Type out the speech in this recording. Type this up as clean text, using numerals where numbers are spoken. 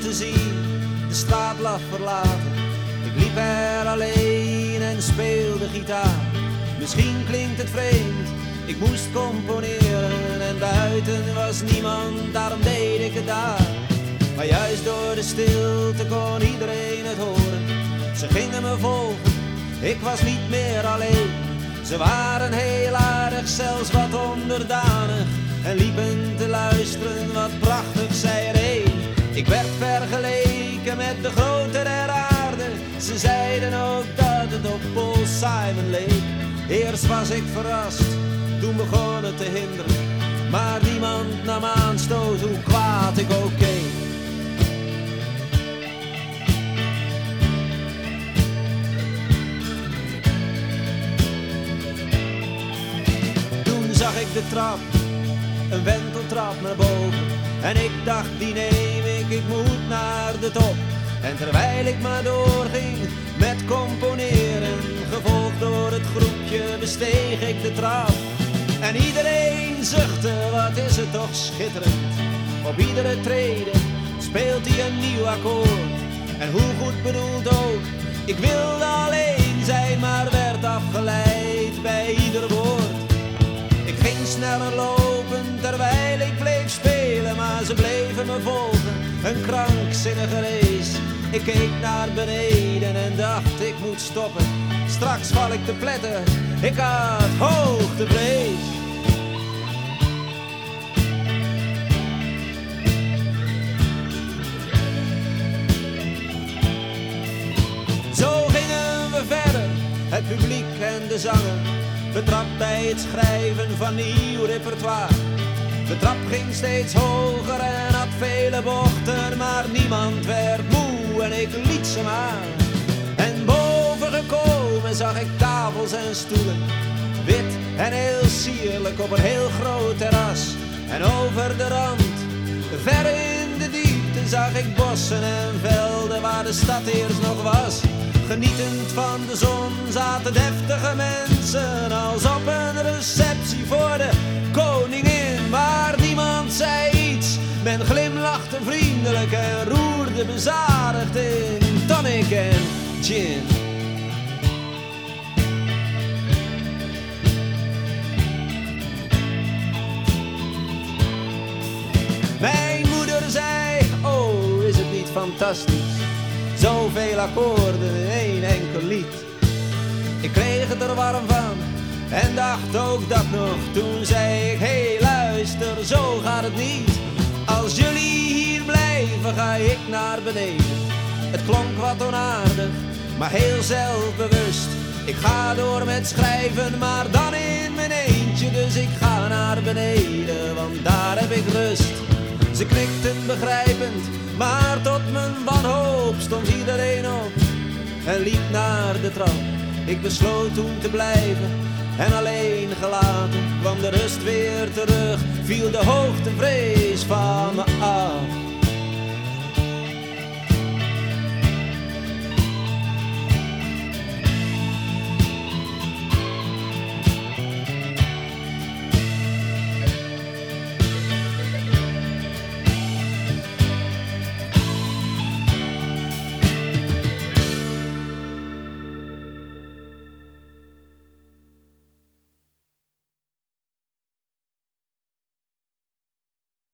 te zien, de straat lag verlaten. Ik liep er alleen en speelde gitaar. Misschien klinkt het vreemd, ik moest componeren en buiten was niemand, daarom deed ik het daar. Maar juist door de stilte kon iedereen het horen. Ze gingen me volgen, ik was niet meer alleen. Ze waren heel aardig, zelfs wat onderdanig, en liepen te luisteren, wat prachtig zei er een. Ik werd vergeleken met de grote der aarde. Ze zeiden ook dat het op Paul Simon leek. Eerst was ik verrast, toen begon het te hinderen, maar niemand nam aanstoot hoe kwaad ik ook keek. Toen zag ik de trap, een wenteltrap naar boven, en ik dacht die neem ik moet naar de top. En terwijl ik maar doorging met componeren, gevolgd door het groepje, besteeg ik de trap. En iedereen zuchtte, wat is het toch schitterend. Op iedere trede speelt hij een nieuw akkoord. En hoe goed bedoeld ook, ik wilde alleen zijn, maar werd afgeleid bij ieder woord. Ik ging sneller lopen terwijl ik bleef spelen, maar ze bleven me volgen, een krankzinnige race. Ik keek naar beneden en dacht ik moet stoppen, straks val ik te pletten, ik had hoogtevrees. Zo gingen we verder, het publiek en de zanger, betrapt bij het schrijven van nieuw repertoire. De trap ging steeds hoger en had vele bochten, maar niemand werd moe en ik liet ze maar. En boven gekomen zag ik tafels en stoelen, wit en heel sierlijk op een heel groot terras. En over de rand, ver in de diepte, zag ik bossen en velden waar de stad eerst nog was. Genietend van de zon zaten deftige mensen, als op een receptie voor de koningin. Maar niemand zei iets, men glimlachte vriendelijk en roerde bezadigd in tonic en gin. Mijn moeder zei, oh is het niet fantastisch, zoveel akkoorden in één enkel lied. Ik kreeg het er warm van en dacht ook dat nog. Toen zei ik, hey luister, zo gaat het niet. Als jullie hier blijven ga ik naar beneden. Het klonk wat onaardig, maar heel zelfbewust. Ik ga door met schrijven, maar dan in mijn eentje. Dus ik ga naar beneden, want daar heb ik rust. Ze knikten begrijpend, maar tot mijn wanhoop stond iedereen op en liep naar de trap. Ik besloot toen te blijven en alleen gelaten kwam de rust weer terug, viel de hoogtevrees van me af.